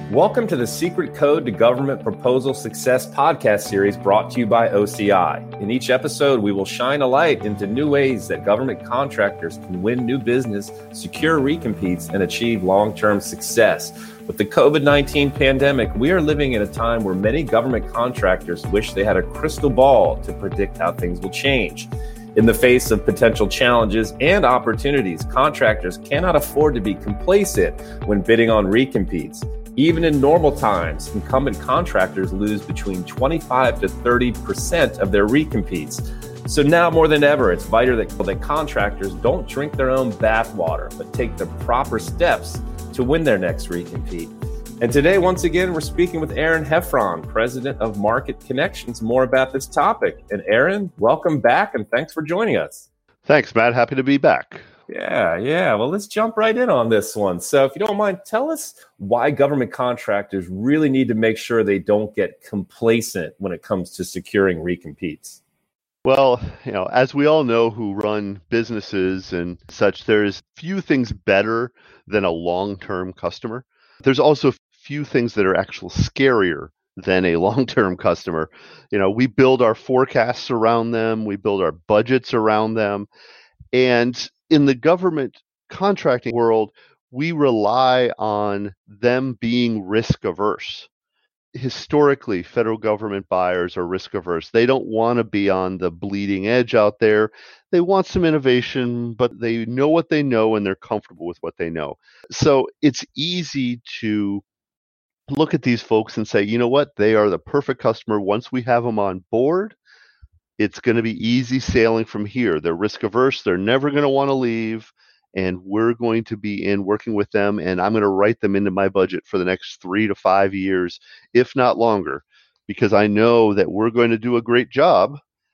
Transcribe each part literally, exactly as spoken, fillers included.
Welcome to the Secret Code to Government Proposal Success podcast series brought to you by O C I. In each episode, we will shine a light into new ways that government contractors can win new business, secure recompetes, and achieve long-term success. With the covid nineteen pandemic, we are living in a time where many government contractors wish they had a crystal ball to predict how things will change. In the face of potential challenges and opportunities, contractors cannot afford to be complacent when bidding on recompetes. Even in normal times, incumbent contractors lose between twenty-five to thirty percent of their recompetes. So now more than ever, it's vital that, that contractors don't drink their own bathwater, but take the proper steps to win their next recompete. And today, once again, we're speaking with Aaron Heffron, President of Market Connections, more about this topic. And Aaron, welcome back and thanks for joining us. Thanks, Matt. Happy to be back. Yeah, yeah. Well, let's jump right in on this one. So if you don't mind, tell us why government contractors really need to make sure they don't get complacent when it comes to securing recompetes. Well, you know, as we all know who run businesses and such, there's few things better than a long-term customer. There's also few things that are actually scarier than a long-term customer. You know, we build our forecasts around them, we build our budgets around them, and in the government contracting world, we rely on them being risk averse. Historically, federal government buyers are risk averse. They don't want to be on the bleeding edge out there. They want some innovation, but they know what they know and they're comfortable with what they know. So it's easy to look at these folks and say, you know what, they are the perfect customer. Once we have them on board, it's going to be easy sailing from here. They're risk averse. They're never going to want to leave. And we're going to be in working with them. And I'm going to write them into my budget for the next three to five years, if not longer, because I know that we're going to do a great job.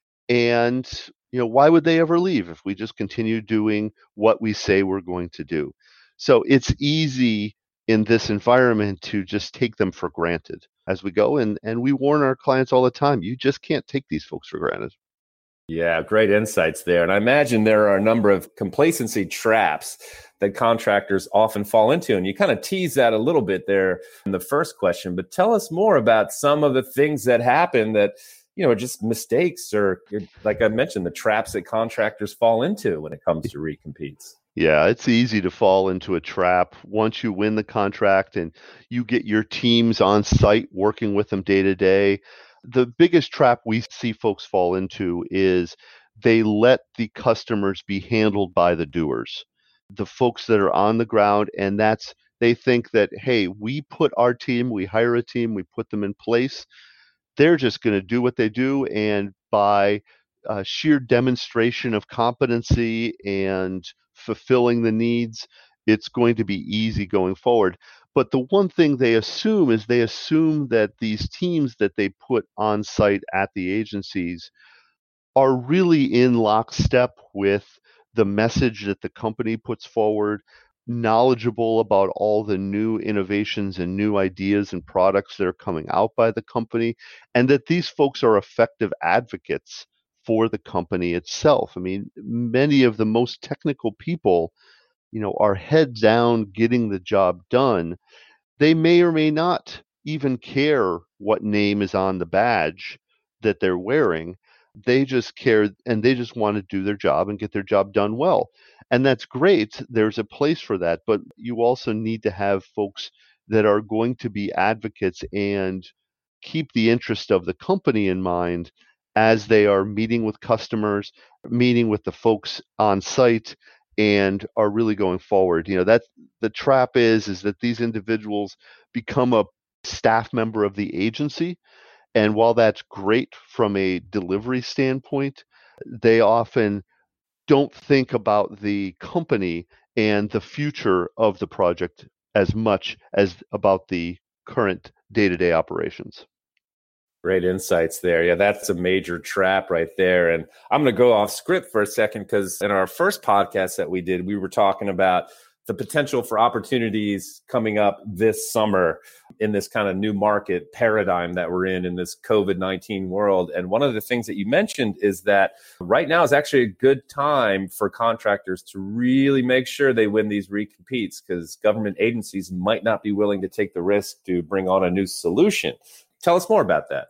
And, you know, why would they ever leave if we just continue doing what we say we're going to do? So it's easy in this environment to just take them for granted as we go. And, and we warn our clients all the time, you just can't take these folks for granted. Yeah, great insights there. And I imagine there are a number of complacency traps that contractors often fall into. And you kind of tease that a little bit there in the first question, but tell us more about some of the things that happen that, you know, just mistakes or, like I mentioned, the traps that contractors fall into when it comes to recompetes. Yeah, it's easy to fall into a trap once you win the contract and you get your teams on site working with them day to day. The biggest trap we see folks fall into is they let the customers be handled by the doers, the folks that are on the ground. And that's, they think that, hey, we put our team, we hire a team, we put them in place. They're just going to do what they do. And by uh, sheer demonstration of competency and fulfilling the needs, it's going to be easy going forward. But the one thing they assume is they assume that these teams that they put on site at the agencies are really in lockstep with the message that the company puts forward, knowledgeable about all the new innovations and new ideas and products that are coming out by the company, and that these folks are effective advocates for the company itself. I mean, many of the most technical people, you know, are head down getting the job done. They may or may not even care what name is on the badge that they're wearing. They just care and they just want to do their job and get their job done well. And that's great. There's a place for that. But you also need to have folks that are going to be advocates and keep the interest of the company in mind as they are meeting with customers, meeting with the folks on site, and are really going forward. You know, that's the trap is, is that these individuals become a staff member of the agency. And while that's great from a delivery standpoint, they often don't think about the company and the future of the project as much as about the current day-to-day operations. Great insights there. Yeah, that's a major trap right there. And I'm going to go off script for a second because in our first podcast that we did, we were talking about the potential for opportunities coming up this summer in this kind of new market paradigm that we're in, in this COVID nineteen world. And one of the things that you mentioned is that right now is actually a good time for contractors to really make sure they win these recompetes, because government agencies might not be willing to take the risk to bring on a new solution. Tell us more about that.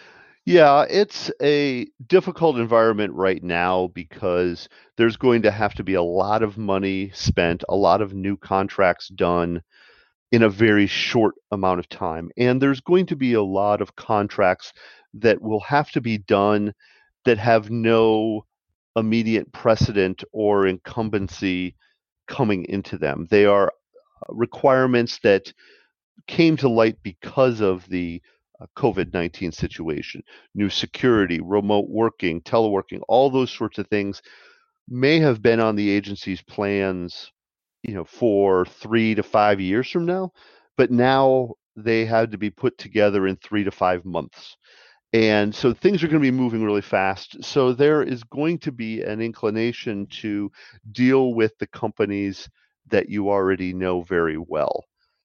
Yeah, it's a difficult environment right now because there's going to have to be a lot of money spent, a lot of new contracts done in a very short amount of time. And there's going to be a lot of contracts that will have to be done that have no immediate precedent or incumbency coming into them. They are requirements that came to light because of the uh, COVID nineteen situation. New security, remote working, teleworking, all those sorts of things may have been on the agency's plans, you know, for three to five years from now, but now they had to be put together in three to five months. And so things are going to be moving really fast. So there is going to be an inclination to deal with the companies that you already know very well.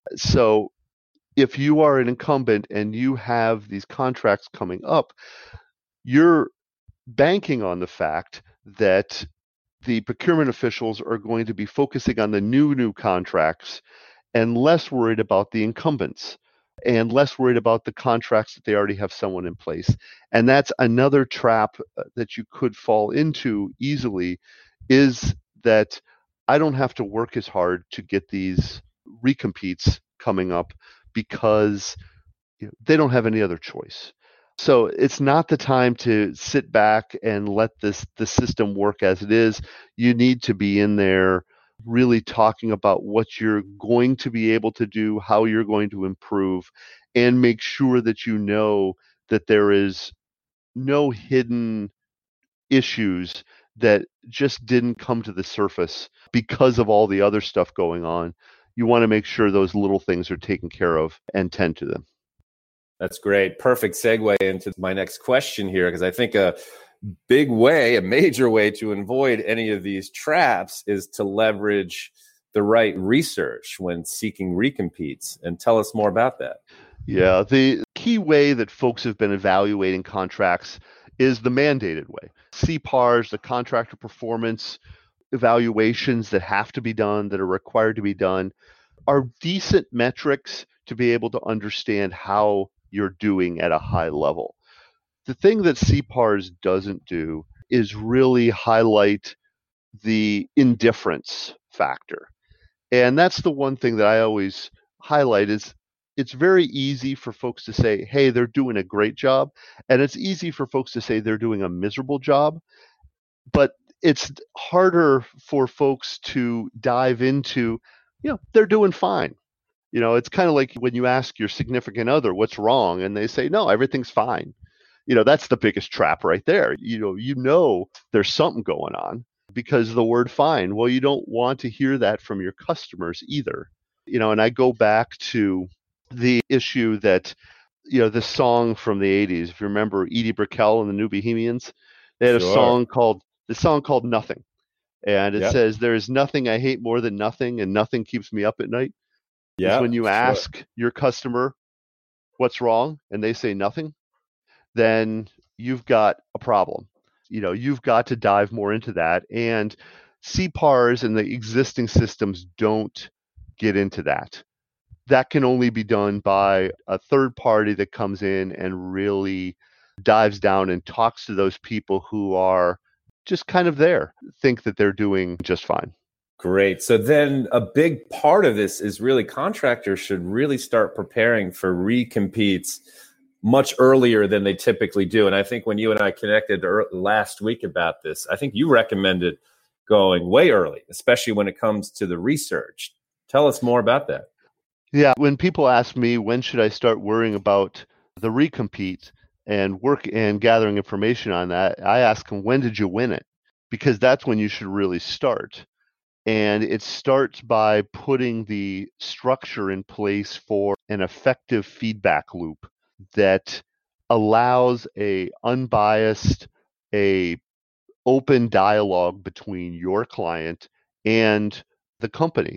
So if you are an incumbent and you have these contracts coming up, you're banking on the fact that the procurement officials are going to be focusing on the new, new contracts and less worried about the incumbents and less worried about the contracts that they already have someone in place. And that's another trap that you could fall into easily, is that I don't have to work as hard to get these recompetes coming up because you know, they don't have any other choice. So it's not the time to sit back and let this the system work as it is. You need to be in there really talking about what you're going to be able to do, how you're going to improve, and make sure that you know that there is no hidden issues that just didn't come to the surface because of all the other stuff going on. You want to make sure those little things are taken care of and tend to them. That's great. Perfect segue into my next question here, because I think a big way, a major way to avoid any of these traps is to leverage the right research when seeking recompetes. And tell us more about that. Yeah, the key way that folks have been evaluating contracts is the mandated way. C P A Rs, the contractor performance evaluations that have to be done, that are required to be done, are decent metrics to be able to understand how you're doing at a high level. The thing that C P A Rs doesn't do is really highlight the indifference factor. And that's the one thing that I always highlight is it's very easy for folks to say, hey, they're doing a great job. And it's easy for folks to say they're doing a miserable job. But it's harder for folks to dive into, you know, they're doing fine. You know, it's kind of like when you ask your significant other what's wrong and they say, no, everything's fine. You know, that's the biggest trap right there. You know, you know, there's something going on because of the word fine. Well, you don't want to hear that from your customers either. You know, and I go back to the issue that, you know, the song from the eighties, if you remember Edie Brickell and the New Bohemians, they had Sure. a song called, the song called Nothing. And it Yep. says, there is nothing I hate more than nothing, and nothing keeps me up at night. Yeah. Is when you sure. ask your customer what's wrong and they say nothing, then you've got a problem. You know, you've got to dive more into that. And C P A Rs and the existing systems don't get into that. That can only be done by a third party that comes in and really dives down and talks to those people who are just kind of there, think that they're doing just fine. Great. So then a big part of this is really contractors should really start preparing for recompetes much earlier than they typically do. And I think when you and I connected last week about this, I think you recommended going way early, especially when it comes to the research. Tell us more about that. Yeah, when people ask me, when should I start worrying about the recompete and work and gathering information on that, I ask them, when did you win it? Because that's when you should really start. And it starts by putting the structure in place for an effective feedback loop that allows a unbiased, a open dialogue between your client and the company.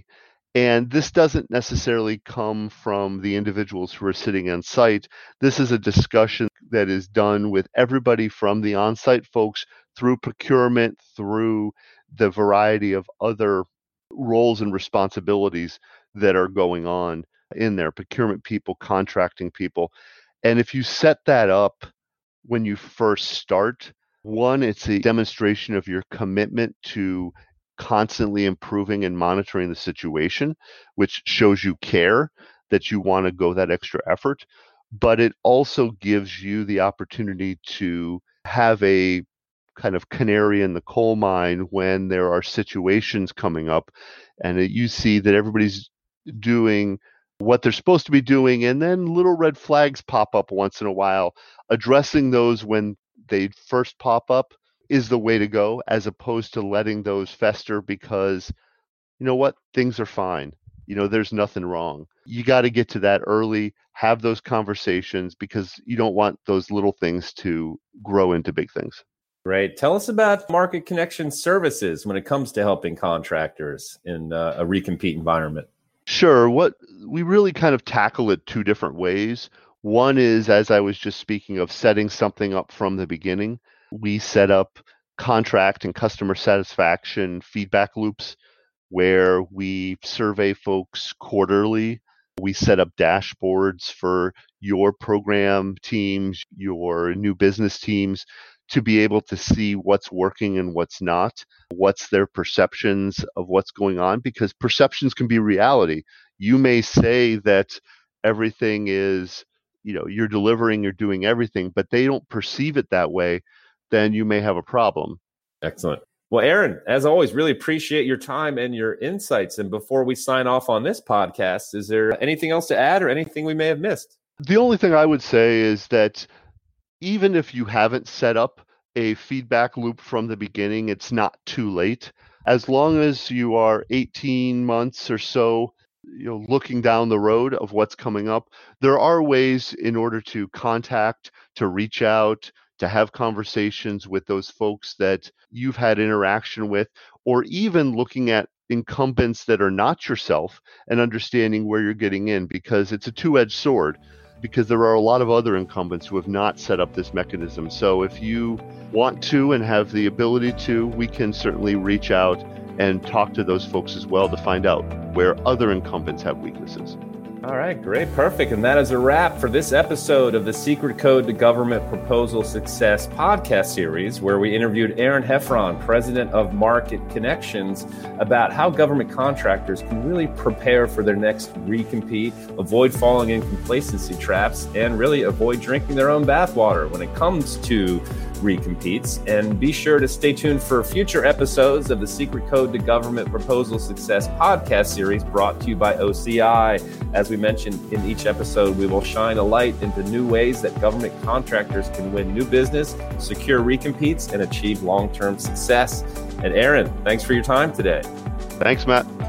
And this doesn't necessarily come from the individuals who are sitting on site. This is a discussion that is done with everybody from the on-site folks through procurement, through the variety of other roles and responsibilities that are going on in there, procurement people, contracting people. And if you set that up when you first start, one, it's a demonstration of your commitment to constantly improving and monitoring the situation, which shows you care, that you want to go that extra effort. But it also gives you the opportunity to have a kind of canary in the coal mine when there are situations coming up and it, you see that everybody's doing what they're supposed to be doing, and then little red flags pop up once in a while. Addressing those when they first pop up is the way to go, as opposed to letting those fester because, you know what, things are fine. You know, there's nothing wrong. You got to get to that early, have those conversations, because you don't want those little things to grow into big things. Great. Tell us about Market Connection services when it comes to helping contractors in uh, a recompete environment. Sure. What we really kind of tackle it two different ways. One is, as I was just speaking of, setting something up from the beginning. We set up contract and customer satisfaction feedback loops where we survey folks quarterly. We set up dashboards for your program teams, your new business teams, to be able to see what's working and what's not, what's their perceptions of what's going on, because perceptions can be reality. You may say that everything is, you know, you're delivering, you're doing everything, but they don't perceive it that way, then you may have a problem. Excellent. Well, Aaron, as always, really appreciate your time and your insights. And before we sign off on this podcast, is there anything else to add or anything we may have missed? The only thing I would say is that even if you haven't set up a feedback loop from the beginning, it's not too late. As long as you are eighteen months or so, you know, looking down the road of what's coming up, there are ways in order to contact, to reach out, to have conversations with those folks that you've had interaction with, or even looking at incumbents that are not yourself and understanding where you're getting in, because it's a two-edged sword, because there are a lot of other incumbents who have not set up this mechanism. So if you want to and have the ability to, we can certainly reach out and talk to those folks as well to find out where other incumbents have weaknesses. All right, great, perfect. And that is a wrap for this episode of the Secret Code to Government Proposal Success podcast series, where we interviewed Aaron Heffron, president of Market Connections, about how government contractors can really prepare for their next recompete, avoid falling in complacency traps, and really avoid drinking their own bathwater when it comes to recompetes. And be sure to stay tuned for future episodes of the Secret Code to Government Proposal Success podcast series brought to you by O C I. As we mentioned in each episode, we will shine a light into new ways that government contractors can win new business, secure recompetes, and achieve long-term success. And Aaron, thanks for your time today. Thanks, Matt.